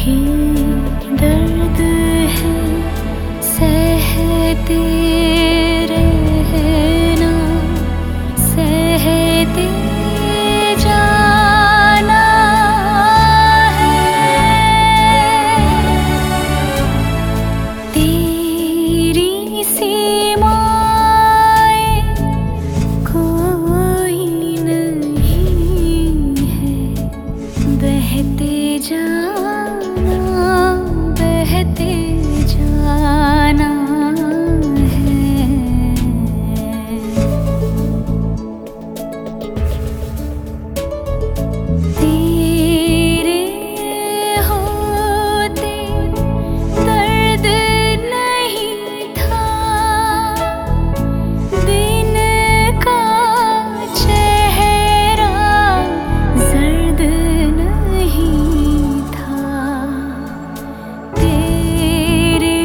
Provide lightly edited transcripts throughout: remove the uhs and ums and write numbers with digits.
भी दर्द है सहते रहना, सहते जाना है। तेरी सीमाएं कोई नहीं है, बहते जाना, बहते जाना है। तेरे होते दर्द नहीं था, दिन का चेहरा जर्द नहीं था। तेरे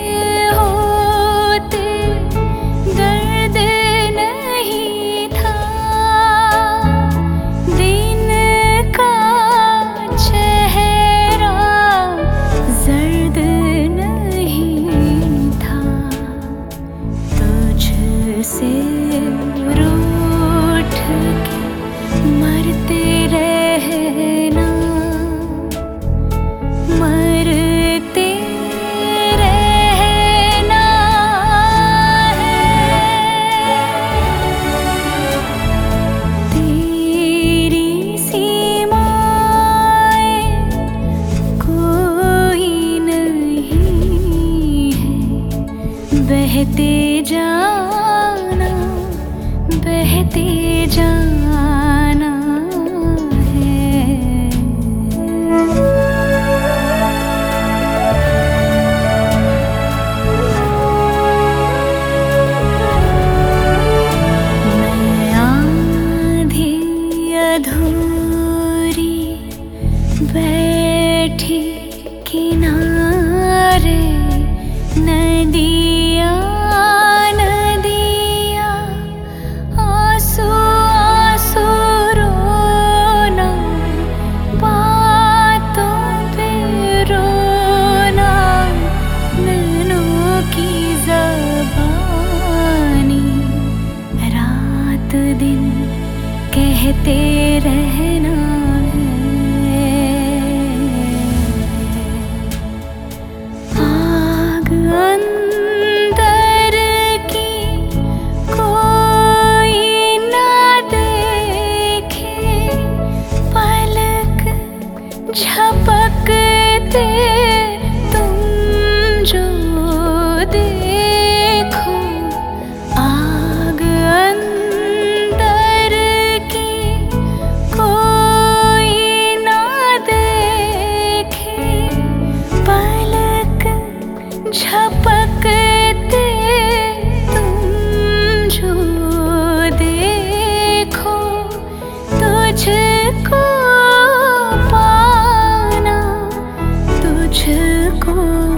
होते दर्द नहीं था, दिन का चेहरा जर्द नहीं था। तुझसे रूठ के मरते रहना, मरते रहना है। तेरी सीमाएं कोई नहीं है, बहते जाना, बहते जाना है। मैं आधी अधूरी बैठी किनारे, नदियाँ नदियाँ आंसू आंसू रोना, बातों पे रोना, नैनों की ज़बानी, रात दिन कहते रहना है। आग अंदर की कोई ना देखे, पलक झपकते तुम जो देखो। आग अंदर की कोई ना देखे, पलक झपकते तुम जो देखो। तुझको पाना, तुझको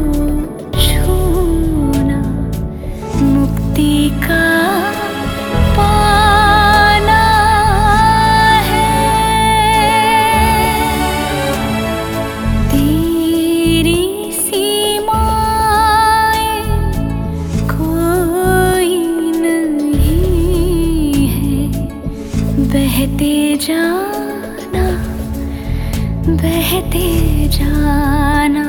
छूना, मुक्ति का पाना है। तेरी सीमाएं कोई नहीं है, बहते जाना, बहते जाना।